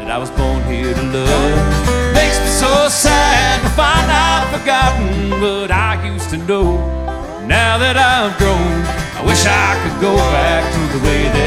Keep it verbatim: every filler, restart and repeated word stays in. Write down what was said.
that I was born here to love. Makes me so sad to find I've forgotten what I used to know. Now that I've grown, I wish I could go back to the way that